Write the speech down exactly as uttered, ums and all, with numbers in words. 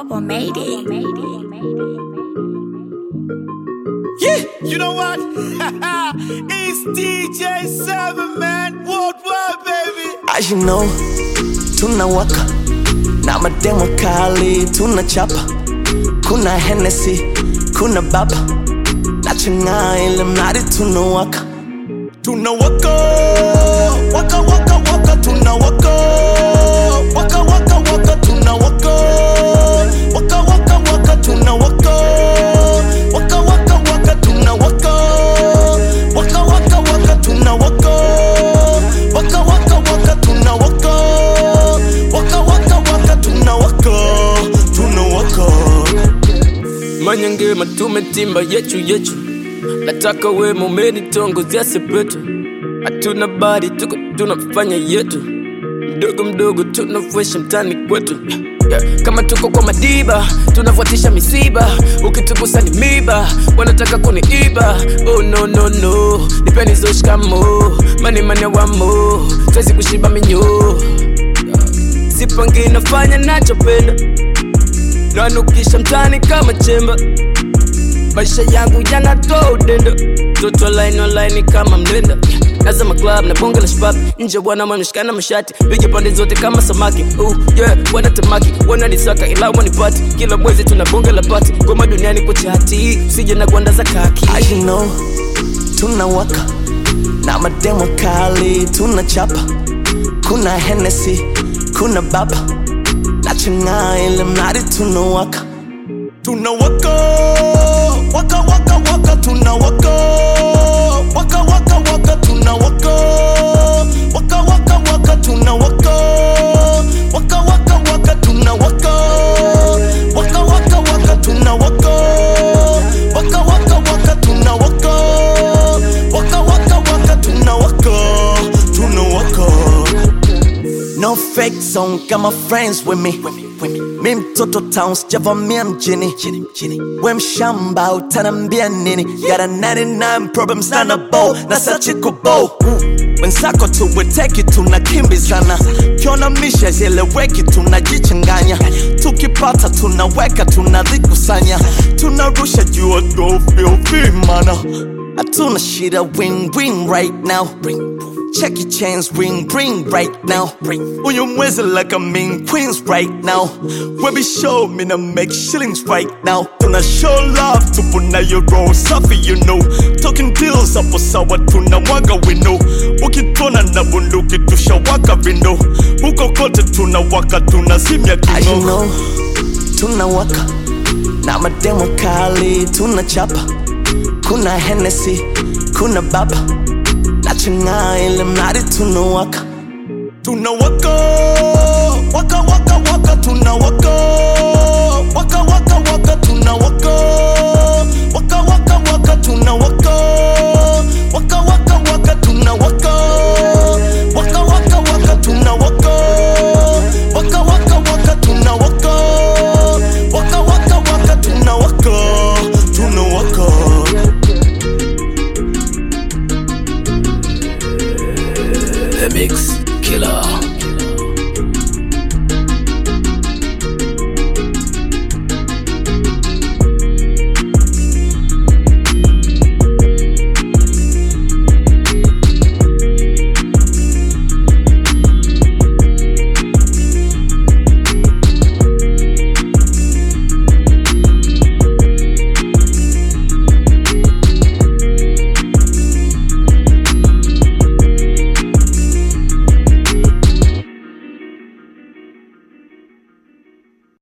Bubble made it. Yeah, you know what? It's D J seven, man. Worldwide, baby. As you know, tunawaka na mademo kali, tunachapa. Kuna Hennessy, kuna baba, nachanga ile mnadi tunawaka. Tunawaka, waka waka waka, tunawaka. Waka waka waka, tunawaka. Waka waka waka, tunawaka. Waka waka waka, tunawaka. Waka waka waka, tunawaka. Waka waka waka, tunawaka. Waka waka waka, tunawaka. Tunawaka. Manyange matume timba yechu yechu. Nataka we mumeni tongo zia sepetu. Hatuna bari tuko tunafanya yetu. Mdogo mdogo tunafuesha mtani kwetu. Yeah. Kama tuko kwa madiba, tunafuatisha misiba. Ukitugusa ni miba, wanataka kuniiba. Oh no no no, nipeni zo shikamo. Mani mani wamo, twezi kushiba minyo. Sipangi nafanya nachopenda, nanukisha mtani kama chemba. Maisha yangu yanatoa udenda, toto online online kama mlenda. Nazama club na bonge la shbab, nje wana manishikana mashati. Bige pande zote kama samaki, uh yeah, wana tamaki. Wana nisaka ila wanipati, kila mwezi tuna bonge la party. Goma duniani kwa chati, usije na gwanda za kaki. As you know, tunawaka na mademo kali, tunachapa. Kuna Hennessy, kuna baba, nachanga ile mnadi tunawaka. Tunawaka, waka waka waka, tunawaka. Waka waka waka, tunawaka. Waka waka waka, tunawaka. Waka waka waka, tunawaka. Waka waka waka, tunawaka. Waka waka waka, tunawaka. Waka waka waka, tunawaka. Tunawaka. No fake song, got my friends with me. Mi mtoto town, sijavamia mjini. We mshamba, utanambia nini? Got a ninety-nine problems na na bow, na sachi kubo. Wensako tuweteki tunakimbizana, kiona misha zieleweki tunajichanganya. Tukipata tunaweka tunadhikusanya, tunarusha jua do feel free mana. Hatuna shida, win win right now. Check your chains, ring, ring right now. On your mwezi like a mean queens right now. When we show me to make shillings right now. Tuna show love to puna your roll suffer you know. Talking deals hapo sawa tunamwaga we know. Ukitona na bunduki tushawaka vindo. Huko kote tunawaka tunazimia kingo. As you know, tunawaka na mademo kali, tunachapa. Kuna Hennessy, kuna baba, nachanga ile mnadi tunawaka. Tunawaka, waka waka